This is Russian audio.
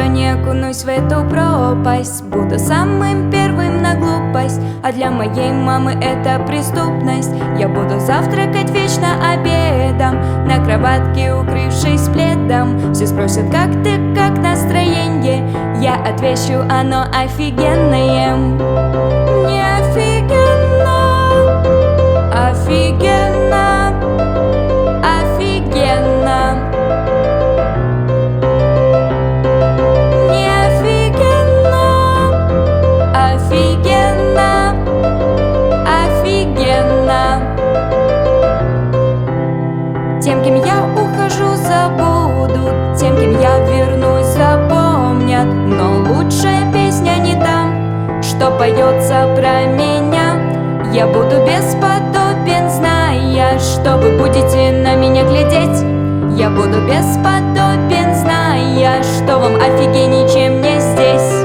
что не окунусь в эту пропасть. Буду самым первым на глупость, а для моей мамы это преступность. Я буду завтракать вечно обедом, на кроватке укрывшись пледом. Все спросят, как ты, как настроение? Я отвечу, оно офигенное. Не офигенно, офигенно, офигенно. Не офигенно, офигенно, офигенно. Тем, кем я ухожу, забудут, тем, кем я вернусь, запомнят. Но лучшая песня не та, что поется про меня. Я буду бесподобен, зная, что вы будете на меня глядеть. Я буду бесподобен, зная, что вам офигенней, чем мне здесь.